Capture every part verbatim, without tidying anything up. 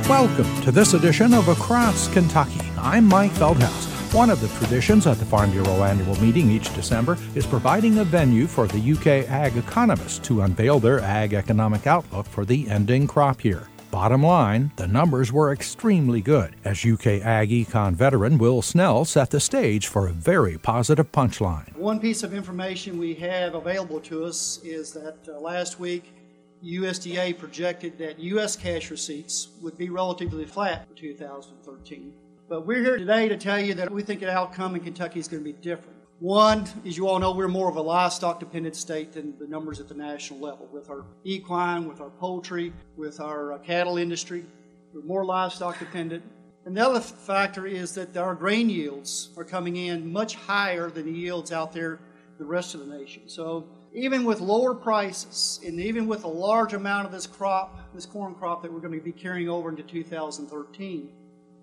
Welcome to this edition of Across Kentucky. I'm Mike Feldhaus. One of the traditions at the Farm Bureau annual meeting each December is providing a venue for the U K ag economists to unveil their ag economic outlook for the ending crop year. Bottom line, the numbers were extremely good, as U K Ag Econ veteran Will Snell set the stage for a very positive punchline. One piece of information we have available to us is that uh, last week U S D A projected that U S cash receipts would be relatively flat for two thousand thirteen. But we're here today to tell you that we think the outcome in Kentucky is going to be different. One, as you all know, we're more of a livestock-dependent state than the numbers at the national level. With our equine, with our poultry, with our uh, cattle industry, we're more livestock-dependent. And the other factor is that our grain yields are coming in much higher than the yields out there the rest of the nation. So even with lower prices, and even with a large amount of this crop, this corn crop that we're going to be carrying over into two thousand thirteen,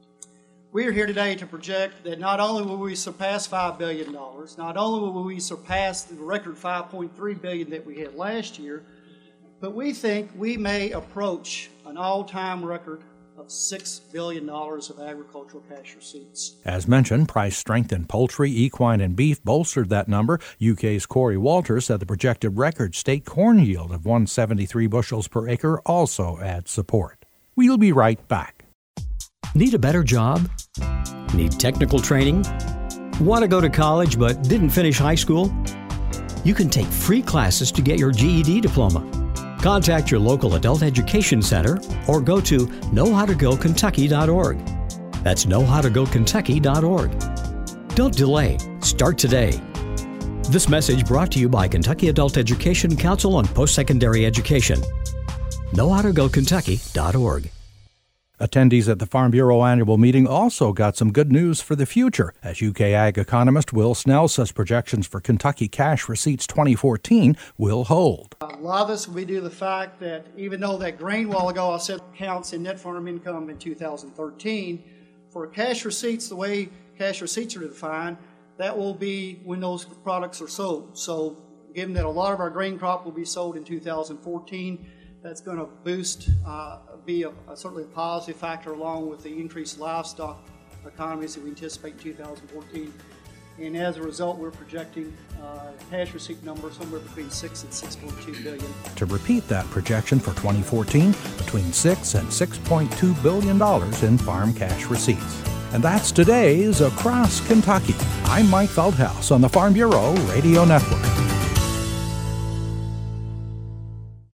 we are here today to project that not only will we surpass five billion dollars, not only will we surpass the record five point three billion dollars that we had last year, but we think we may approach an all-time record of six billion dollars of agricultural cash receipts. As mentioned, price strength in poultry, equine, and beef bolstered that number. U K's Corey Walters said the projected record state corn yield of one hundred seventy-three bushels per acre also adds support. We'll be right back. Need a better job? Need technical training? Want to go to college but didn't finish high school? You can take free classes to get your G E D diploma. Contact your local adult education center or go to know how to go kentucky dot org. That's know how to go kentucky dot org. Don't delay. Start today. This message brought to you by Kentucky Adult Education Council on Post-Secondary Education. know how to go kentucky dot org. Attendees at the Farm Bureau annual meeting also got some good news for the future, as U K ag economist Will Snell says projections for Kentucky cash receipts twenty fourteen will hold. A lot of this will be due to the fact that even though that grain a while ago I said counts in net farm income in two thousand thirteen, for cash receipts, the way cash receipts are defined, that will be when those products are sold. So given that a lot of our grain crop will be sold in two thousand fourteen, that's going to boost, uh, be a, a, certainly a positive factor along with the increased livestock economies that we anticipate in two thousand fourteen. And as a result, we're projecting uh, cash receipt numbers somewhere between six and six point two billion. To repeat that projection for twenty fourteen, between six and six point two billion dollars in farm cash receipts. And that's today's Across Kentucky. I'm Mike Feldhaus on the Farm Bureau Radio Network.